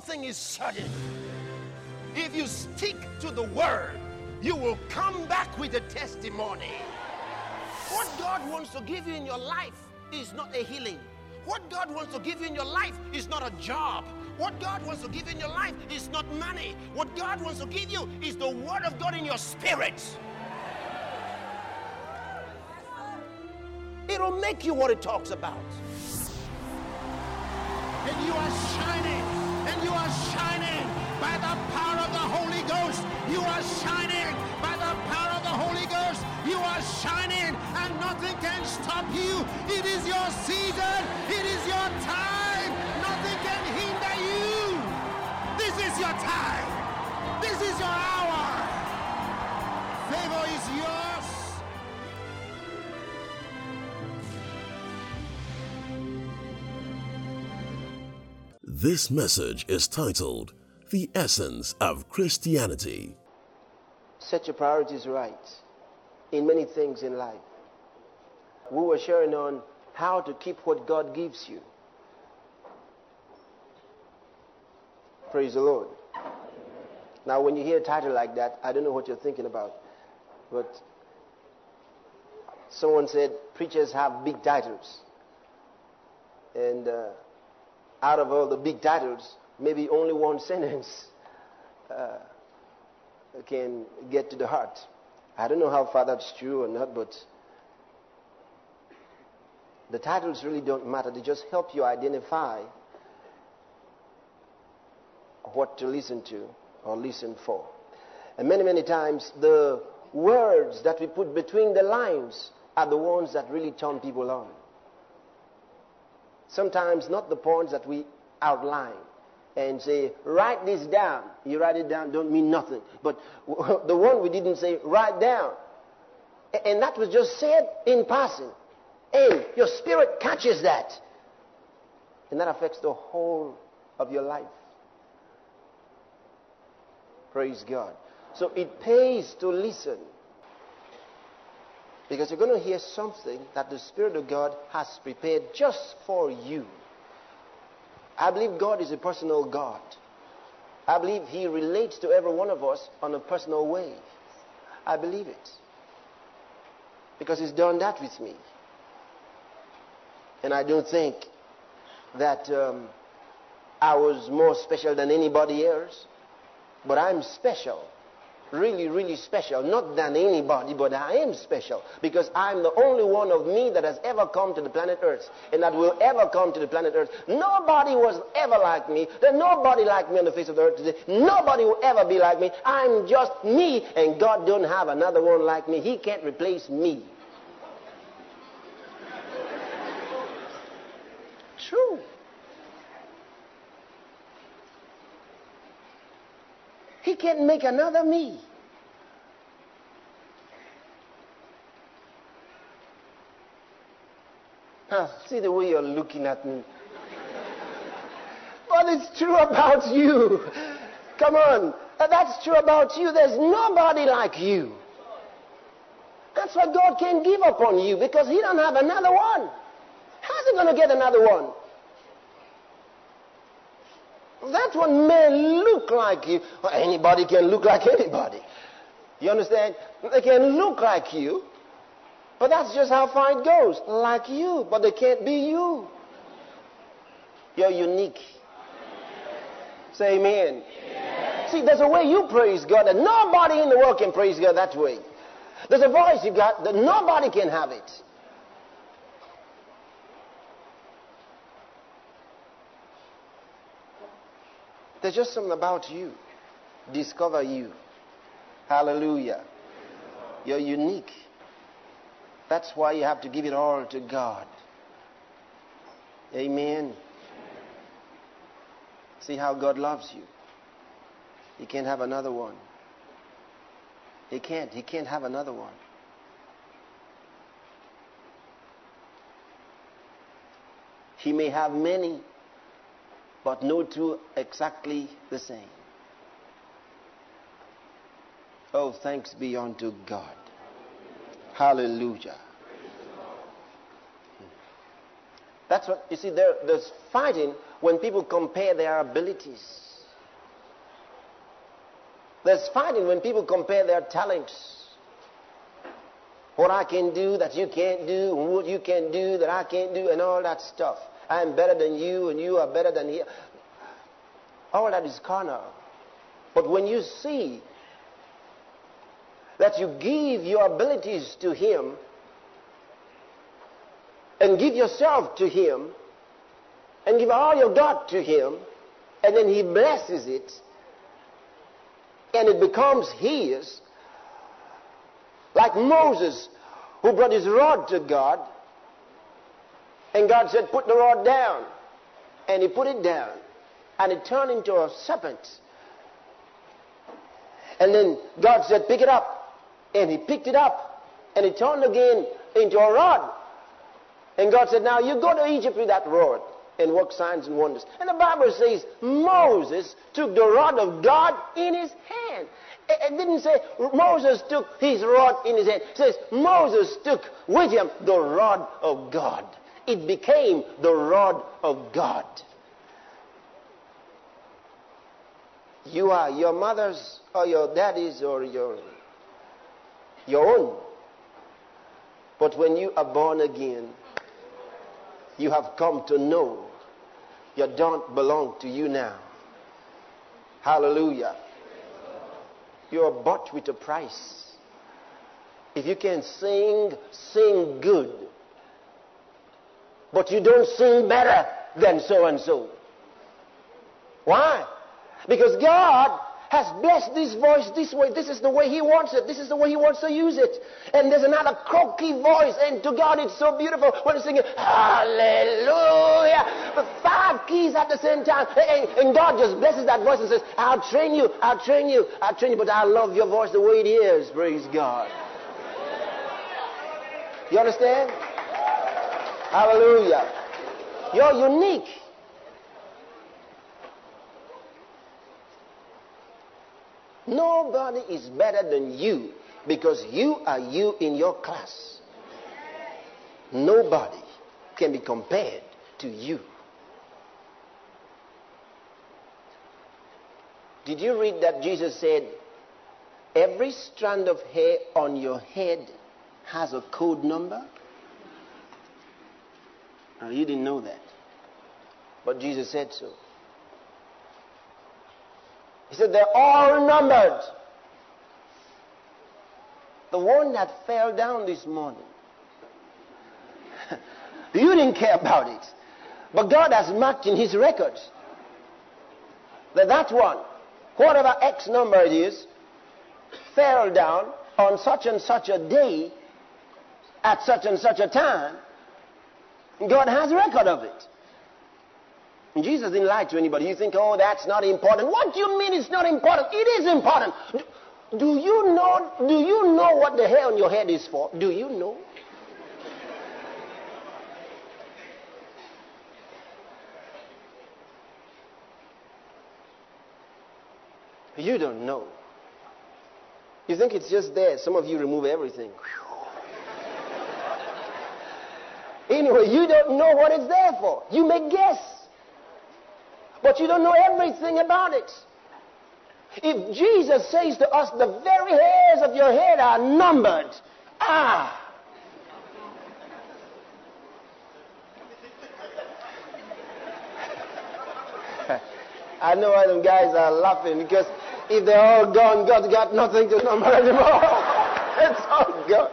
thing is certain. If you stick to the word, you will come back with a testimony. What God wants to give you in your life is not a healing. What God wants to give you in your life is not a job. What God wants to give you in your life is not money. What God wants to give you is the word of God in your spirit. It'll make you what it talks about. And you are shining. And you are shining by the power of the Holy Ghost. You are shining by the power of the Holy Ghost. You are shining and nothing can stop you. It is your season. It is your time. Nothing can hinder you. This is your time. This is your hour. Favor is yours. This message is titled, The Essence of Christianity. Set your priorities right in many things in life. We were sharing on how to keep what God gives you. Praise the Lord. Now, when you hear a title like that, I don't know what you're thinking about. But someone said preachers have big titles. And out of all the big titles, maybe only one sentence can get to the heart. I don't know how far that's true or not, but the titles really don't matter. They just help you identify what to listen to or listen for. And many, many times, the words that we put between the lines are the ones that really turn people on. Sometimes not the points that we outline and say, write this down. You write it down, don't mean nothing. But the one we didn't say, write down. And that was just said in passing. And your spirit catches that. And that affects the whole of your life. Praise God. So it pays to listen. Because you're going to hear something that the Spirit of God has prepared just for you. I believe God is a personal God. I believe He relates to every one of us on a personal way. I believe it. Because He's done that with me. And I don't think that I was more special than anybody else. But I'm special. Really, really special. Not than anybody, but I am special. Because I'm the only one of me that has ever come to the planet Earth. And that will ever come to the planet Earth. Nobody was ever like me. There's nobody like me on the face of the earth today. Nobody will ever be like me. I'm just me. And God don't have another one like me. He can't replace me. True. He can't make another me. See the way you're looking at me. But it's true about you. Come on. That's true about you. There's nobody like you. That's why God can't give up on you, because He don't have another one. How's He going to get another one? That one may look like you. Well, anybody can look like anybody. You understand? They can look like you, but that's just how far it goes. Like you, but they can't be you. You're unique. Say amen. Amen. See, there's a way you praise God that nobody in the world can praise God that way. There's a voice you got that nobody can have it. There's just something about you. Discover you. Hallelujah. You're unique. That's why you have to give it all to God. Amen. See how God loves you. He can't have another one. He can't. He can't have another one. He may have many, but no two exactly the same. Oh, thanks be unto God. Hallelujah. That's what, you see, there's fighting when people compare their abilities. There's fighting when people compare their talents. What I can do that you can't do, and what you can do that I can't do, and all that stuff. I'm better than you, and you are better than he. All that is carnal. But when you see that you give your abilities to him, and give yourself to him, and give all you got to him, and then he blesses it, and it becomes his, like Moses, who brought his rod to God, and God said, put the rod down. And he put it down, and it turned into a serpent. And then God said, pick it up. And he picked it up, and it turned again into a rod. And God said, now you go to Egypt with that rod and work signs and wonders. And the Bible says Moses took the rod of God in his hand. It didn't say Moses took his rod in his hand. It says Moses took with him the rod of God. It became the rod of God. You are your mother's or your daddy's or your own. But when you are born again, you have come to know you don't belong to you now. Hallelujah. You are bought with a price. If you can sing, sing good. But you don't sing better than so and so. Why? Because God has blessed this voice this way. This is the way he wants it. This is the way he wants to use it. And there's another croaky voice, and to God it's so beautiful when he's singing hallelujah. The 5 keys at the same time. And God just blesses that voice and says, I'll train you, I'll train you, I'll train you, but I love your voice the way it is. Praise God. You understand? Hallelujah. You're unique. Nobody is better than you because you are you in your class. Nobody can be compared to you. Did you read that Jesus said, every strand of hair on your head has a code number? Now, you didn't know that. But Jesus said so. He said, they're all numbered. The one that fell down this morning, you didn't care about it. But God has marked in his records that one, whatever X number it is, fell down on such and such a day, at such and such a time. God has a record of it. And Jesus didn't lie to anybody. You think, oh, that's not important. What do you mean it's not important? It is important. Do you know what the hair on your head is for? Do you know? You don't know. You think it's just there. Some of you remove everything. Anyway, you don't know what it's there for. You may guess. But you don't know everything about it. If Jesus says to us, the very hairs of your head are numbered. I know why them guys are laughing, because if they're all gone, God's got nothing to number anymore. It's all gone.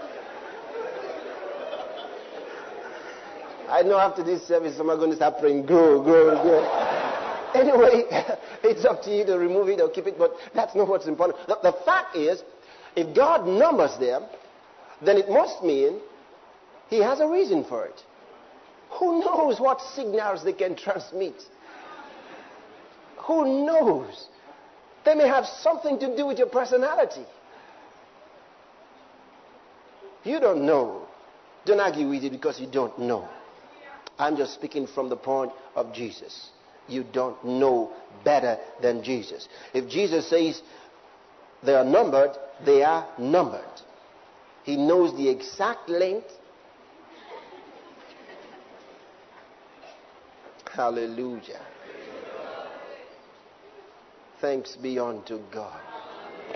I know after this service, some are going to start praying, grow, grow, grow. Anyway, it's up to you to remove it or keep it, but that's not what's important. The fact is, if God numbers them, then it must mean he has a reason for it. Who knows what signals they can transmit? Who knows? They may have something to do with your personality. You don't know. Don't argue with it because you don't know. I'm just speaking from the point of Jesus. You don't know better than Jesus. If Jesus says they are numbered, they are numbered. He knows the exact length. Hallelujah. Thanks be unto God.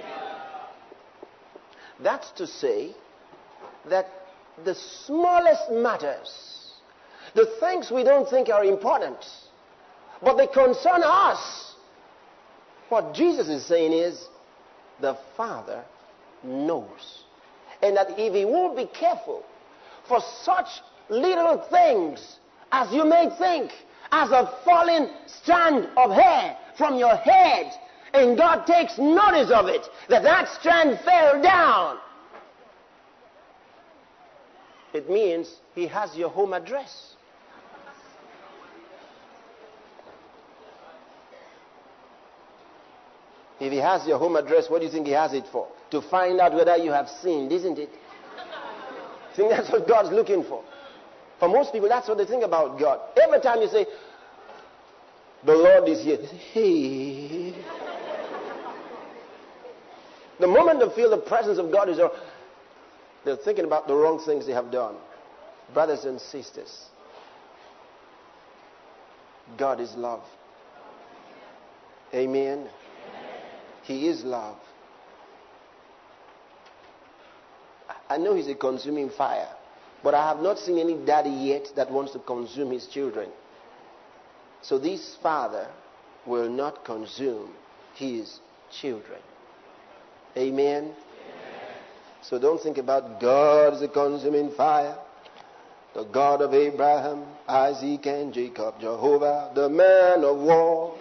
That's to say that the smallest matters, the things we don't think are important, but they concern us, what Jesus is saying is, the Father knows. And that if He won't be careful, for such little things as you may think, as a falling strand of hair from your head, and God takes notice of it, that strand fell down, it means He has your home address. If He has your home address, what do you think He has it for? To find out whether you have sinned, isn't it? I think that's what God's looking for. For most people, that's what they think about God. Every time you say, the Lord is here, they say, hey. The moment they feel the presence of God is there, they're thinking about the wrong things they have done. Brothers and sisters, God is love. Amen. He is love. I know He's a consuming fire, but I have not seen any daddy yet that wants to consume his children. So this Father will not consume His children. Amen. So don't think about God as a consuming fire. The God of Abraham, Isaac, and Jacob, Jehovah, the man of war.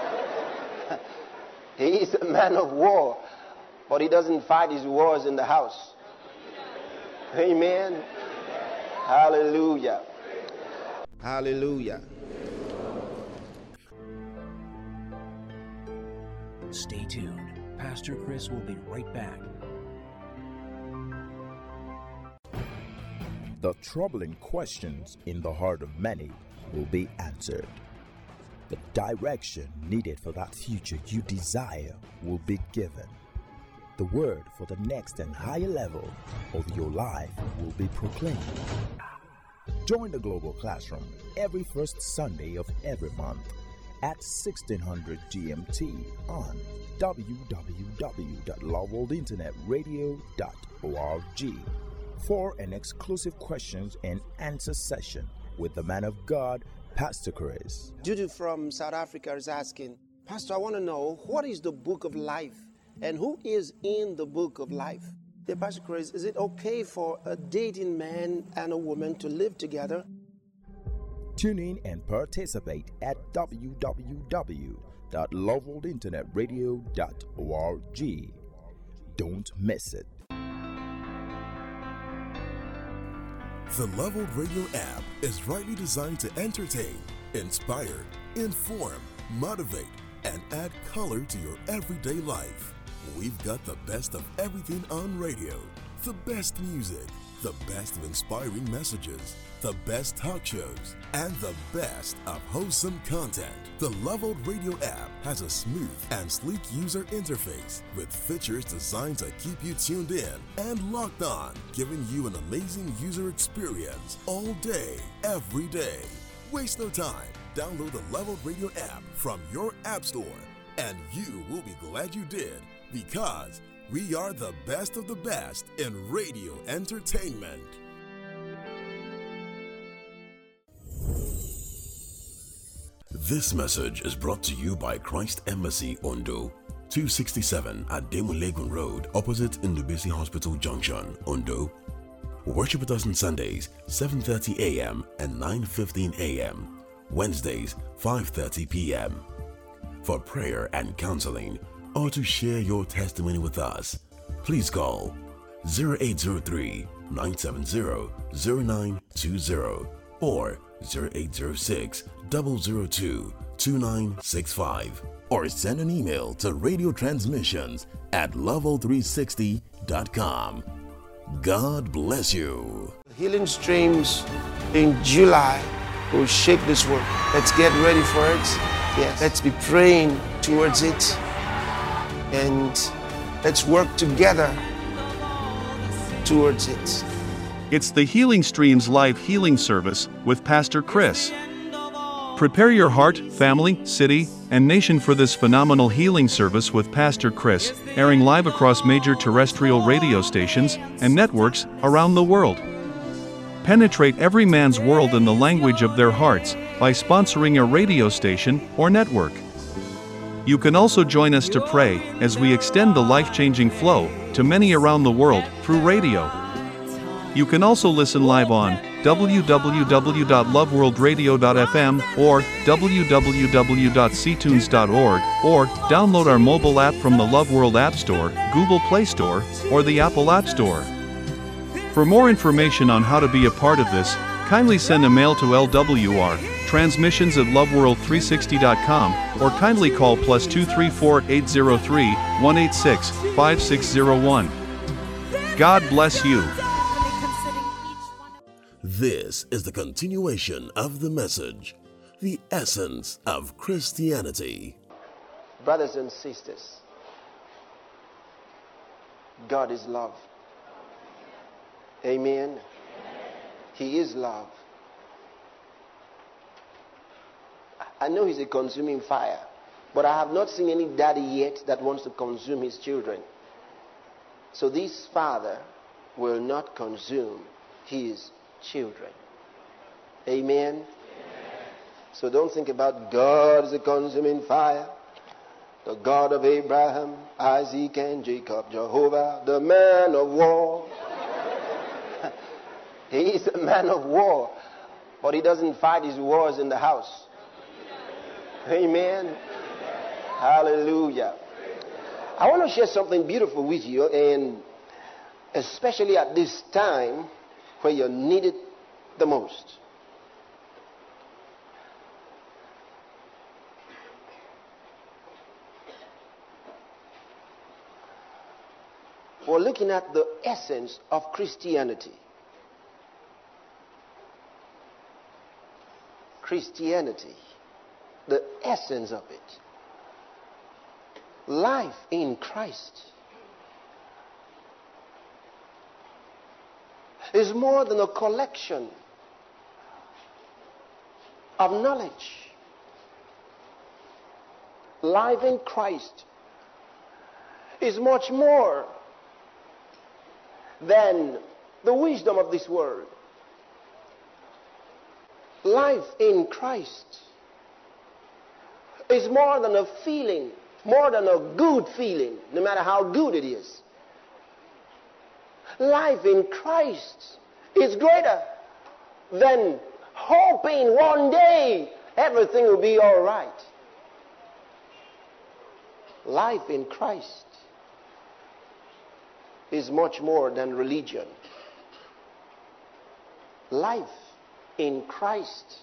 He is a man of war, but He doesn't fight His wars in the house. Amen. Hallelujah. Hallelujah. Stay tuned. Pastor Chris will be right back. The troubling questions in the heart of many will be answered. The direction needed for that future you desire will be given. The word for the next and higher level of your life will be proclaimed. Join the Global Classroom every first Sunday of every month at 1600 GMT on www.loveworldinternetradio.org for an exclusive questions and answer session with the man of God, Pastor Chris. Judy from South Africa is asking, Pastor, I want to know, what is the book of life? And who is in the book of life? Yeah, Pastor Chris, is it okay for a dating man and a woman to live together? Tune in and participate at www.loveworldinternetradio.org. Don't miss it. The Leveled Radio app is rightly designed to entertain, inspire, inform, motivate, and add color to your everyday life. We've got the best of everything on radio, the best music, the best of inspiring messages, the best talk shows, and the best of wholesome content. The Leveled Radio app has a smooth and sleek user interface with features designed to keep you tuned in and locked on, giving you an amazing user experience all day, every day. Waste no time. Download the Leveled Radio app from your app store, and you will be glad you did, because we are the best of the best in radio entertainment. This message is brought to you by Christ Embassy Ondo, 267 at Demulegun Road, opposite Ndubisi Hospital Junction, Ondo. Worship with us on Sundays, 7:30 a.m. and 9:15 a.m. Wednesdays, 5:30 p.m. For prayer and counseling, or to share your testimony with us, please call 0803-970-0920 or 0806-002-2965, or send an email to radiotransmissions@level360.com. God bless you. Healing Streams in July will shake this world. Let's get ready for it. Yes. Let's be praying towards it. And let's work together towards it. It's the Healing Streams live healing service with Pastor Chris. Prepare your heart, family, city, and nation for this phenomenal healing service with Pastor Chris, airing live across major terrestrial radio stations and networks around the world. Penetrate every man's world in the language of their hearts by sponsoring a radio station or network. You can also join us to pray as we extend the life-changing flow to many around the world through radio. You can also listen live on www.loveworldradio.fm or www.ctunes.org, or download our mobile app from the Love World App Store, Google Play Store, or the Apple App Store. For more information on how to be a part of this, kindly send a mail to LWR, transmissions at loveworld360.com, or kindly call +234 803 186 5601. God bless you. This is the continuation of the message, the essence of Christianity. Brothers and sisters, God is love. Amen. He is love. I know He's a consuming fire, but I have not seen any daddy yet that wants to consume his children. So this Father will not consume His children. Amen. So don't think about God as a consuming fire. The God of Abraham, Isaac, and Jacob, Jehovah, the man of war. He is a man of war, but He doesn't fight His wars in the house. Amen. Hallelujah. I want to share something beautiful with you, and especially at this time where you need it the most. We're looking at the essence of Christianity. Christianity, the essence of it. Life in Christ is more than a collection of knowledge. Life in Christ is much more than the wisdom of this world. Life in Christ is more than a feeling, more than a good feeling, no matter how good it is. Life in Christ is greater than hoping one day everything will be all right. Life in Christ is much more than religion. Life in Christ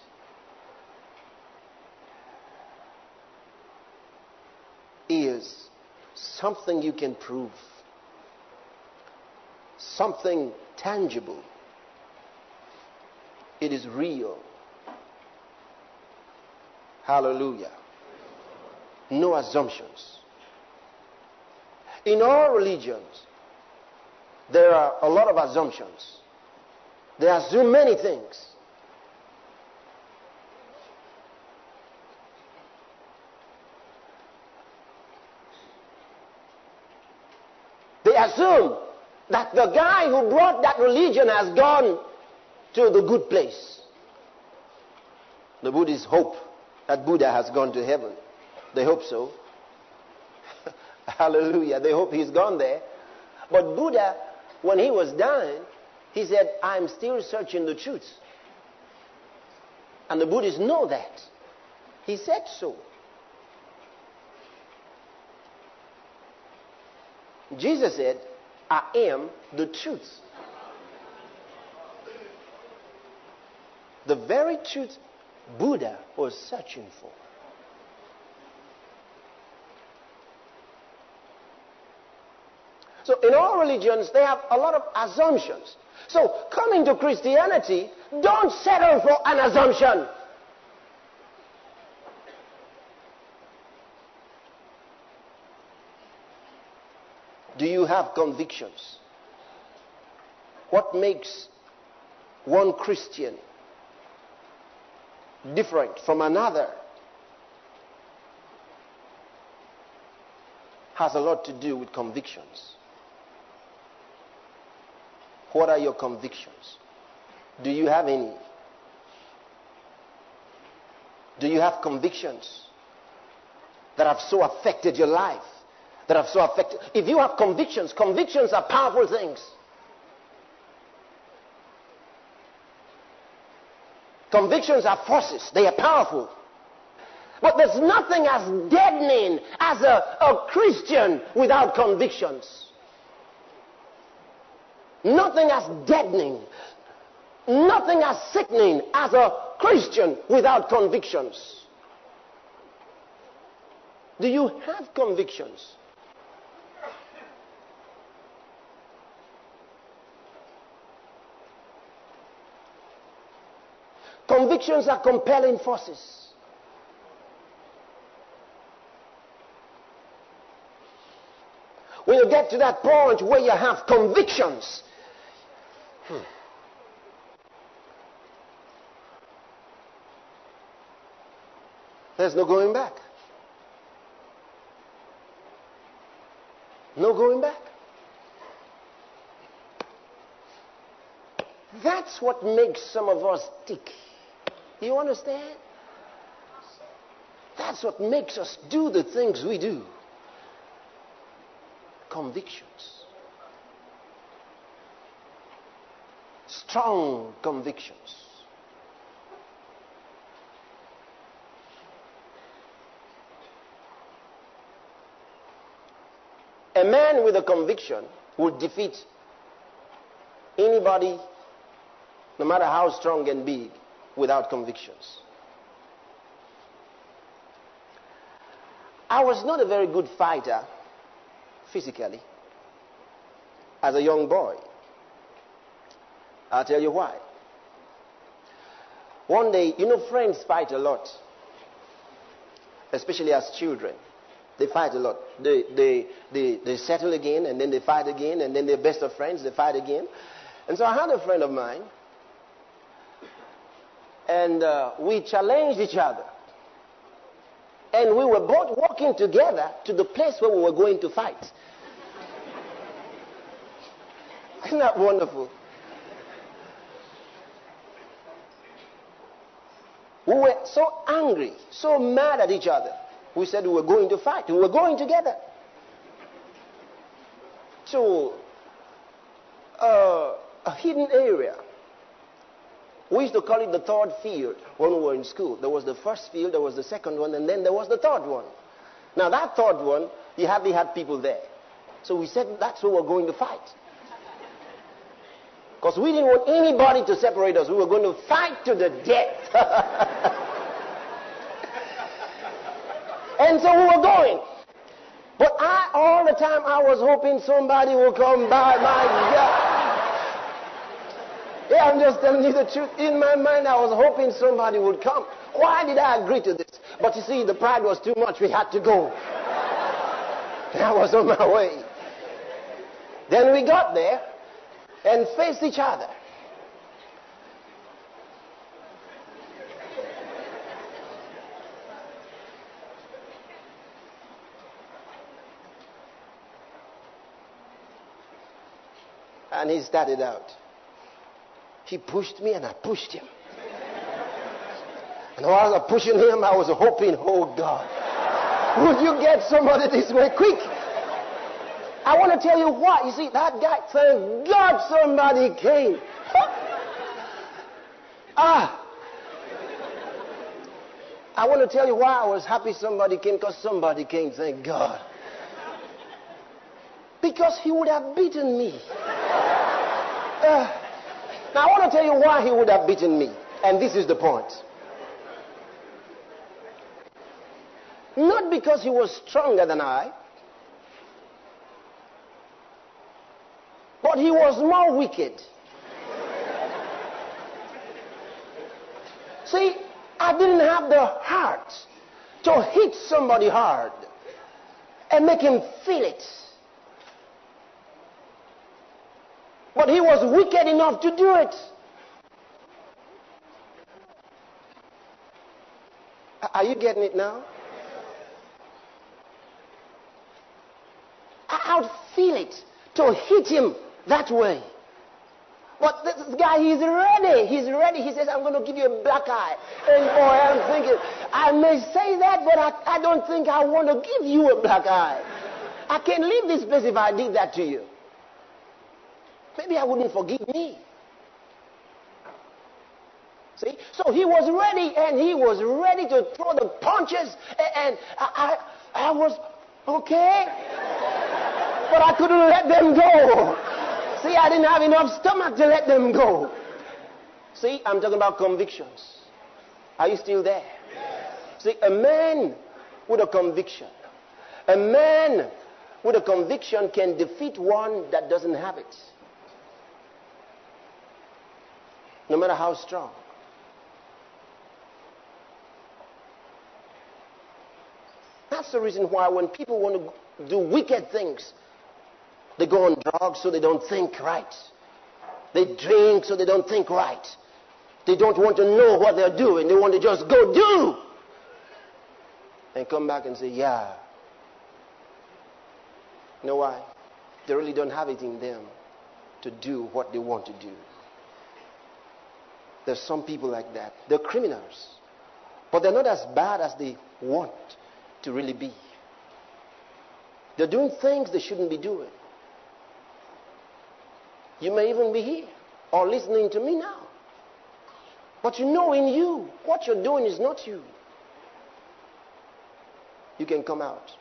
is something you can prove, something tangible. It is real. Hallelujah. No assumptions. In all religions, there are a lot of assumptions. They assume many things. They assume that the guy who brought that religion has gone to the good place. The Buddhists hope that Buddha has gone to heaven. They hope so. Hallelujah. They hope he's gone there. But Buddha, when he was dying, he said, I'm still searching the truth. And the Buddhists know that. He said so. Jesus said, I am the truth. The very truth Buddha was searching for. So in all religions, they have a lot of assumptions. So coming to Christianity, don't settle for an assumption. Do you have convictions? What makes one Christian? different from another has a lot to do with convictions. What are your convictions? Do you have any? Do you have convictions that have so affected your life? That have so affected... If you have convictions, convictions are powerful things. Convictions are forces. They are powerful. But there's nothing as deadening as a Christian without convictions. Nothing as deadening, nothing as sickening as a Christian without convictions. Do you have convictions? Convictions are compelling forces. When you get to that point where you have convictions, there's no going back. No going back. That's what makes some of us tick. You understand? That's what makes us do the things we do. Convictions. Strong convictions. A man with a conviction will defeat anybody, no matter how strong and big, without convictions. I was not a very good fighter physically as a young boy. I'll tell you why. One day, friends fight a lot, especially as children. They fight a lot. They settle again, and then they fight again, and then they're best of friends, they fight again. And so I had a friend of mine, and we challenged each other. And we were both walking together to the place where we were going to fight. Isn't that wonderful? We were so angry, so mad at each other. We said we were going to fight. We were going together to a hidden area. We used to call it the third field when we were in school. There was the first field, there was the second one, and then there was the third one. Now that third one, you hardly had people there. So we said that's where we're going to fight. Because we didn't want anybody to separate us. We were going to fight to the death. And so we were going. But all the time I was hoping somebody would come by. My God. Yeah, I'm just telling you the truth. In my mind, I was hoping somebody would come. Why did I agree to this? But you see, the pride was too much. We had to go. And I was on my way. Then we got there and faced each other. And he started out. He pushed me and I pushed him. And while I was pushing him, I was hoping, oh God, would you get somebody this way quick? I want to tell you why. You see, that guy, thank God somebody came. I want to tell you why I was happy somebody came, because somebody came, thank God. Because he would have beaten me. Now I want to tell you why he would have beaten me. And this is the point. Not because he was stronger than I, but he was more wicked. See, I didn't have the heart to hit somebody hard and make him feel it. But he was wicked enough to do it. Are you getting it now? I'll feel it to hit him that way. But this guy, he's ready. He's ready. He says, I'm going to give you a black eye. And boy, I'm thinking, I may say that, but I don't think I want to give you a black eye. I can't leave this place if I did that to you. Maybe I wouldn't forgive me. See? So he was ready, and he was ready to throw the punches, and I was okay, but I couldn't let them go. See, I didn't have enough stomach to let them go. See, I'm talking about convictions. Are you still there? See, a man with a conviction can defeat one that doesn't have it. No matter how strong. That's the reason why when people want to do wicked things, they go on drugs so they don't think right. They drink so they don't think right. They don't want to know what they're doing. They want to just go do. And come back and say, yeah. You know why? They really don't have it in them to do what they want to do. There's some people like that. They're criminals. But they're not as bad as they want to really be. They're doing things they shouldn't be doing. You may even be here or listening to me now. But you know in you, what you're doing is not you. You can come out.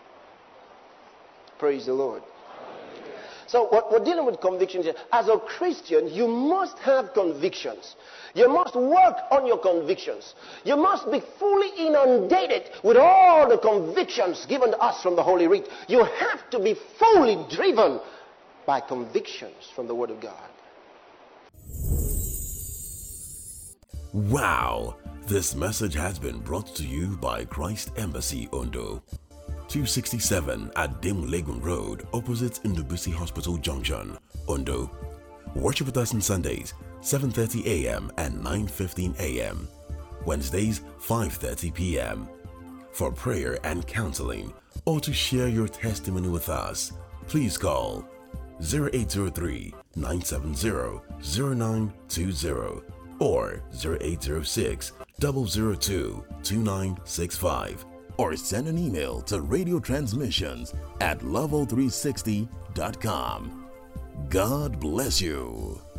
Praise the Lord. So we're dealing with convictions here. As a Christian, you must have convictions. You must work on your convictions. You must be fully inundated with all the convictions given to us from the Holy Writ. You have to be fully driven by convictions from the Word of God. Wow! This message has been brought to you by Christ Embassy Ondo. 267 at Dim Legon Road, opposite Ndubuisi Hospital Junction, Ondo. Worship with us on Sundays, 7:30 a.m. and 9:15 a.m. Wednesdays, 5:30 p.m. For prayer and counseling, or to share your testimony with us, please call 0803-970-0920 or 0806-002-2965. Or send an email to radiotransmissions@level360.com. God bless you.